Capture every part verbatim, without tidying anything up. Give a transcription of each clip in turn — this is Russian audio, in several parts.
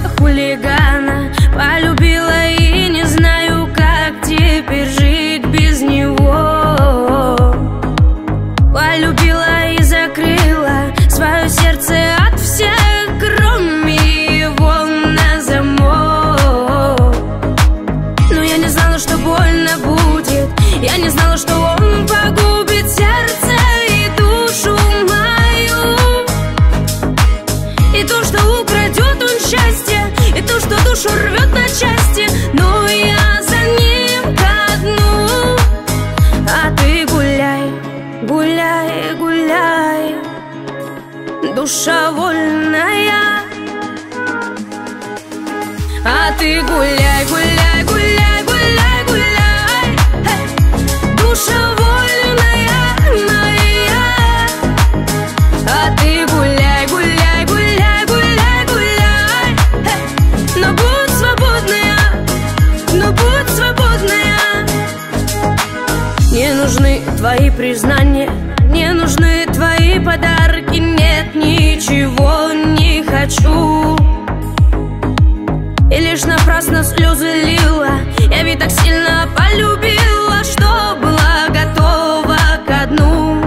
хулигана. Полюбила и не знаю, как теперь жить без него. Полюбила и закрыла свое сердце от всех, кроме его, на замок. Но я не знала, что больно будет. Я не знала, что он погубит сердце и душу мою. И то, что украдет он счастье, и то, что душу рвет на части. Но я за ним ко дну. А ты гуляй, гуляй, гуляй, душа вольная. А ты гуляй, гуляй, гуляй, гуляй, гуляй, hey. Душа вольная моя. А ты гуляй, гуляй, гуляй, гуляй, гуляй, hey. Но будь свободная, но будь свободная. Не нужны твои признания, не нужны твои подарки. Нет, ничего не хочу. И лишь напрасно слезы лила. Я ведь так сильно полюбила, что была готова ко дну.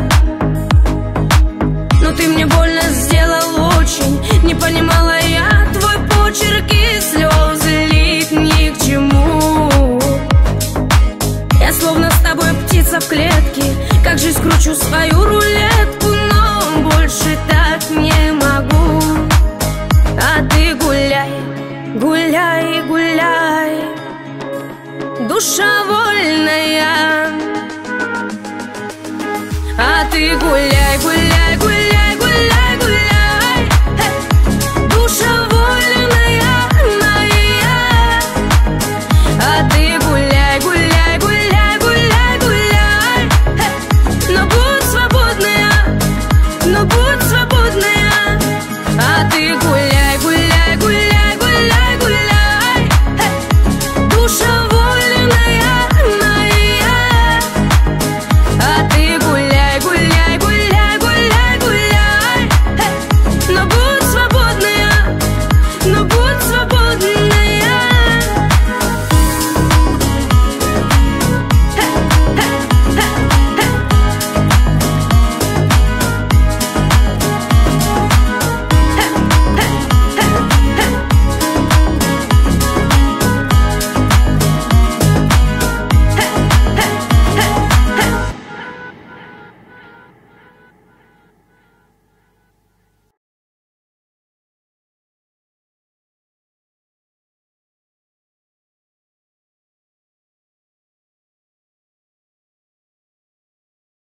Но ты мне больно сделал очень. Не понимала я твой почерк, и слезы лить ни к чему. Я словно с тобой птица в клетке. Как же скручу свою рулетку, но больше так не могу. А ты гуляй, гуляй, гуляй, душа вольная. А ты гуляй, гуляй.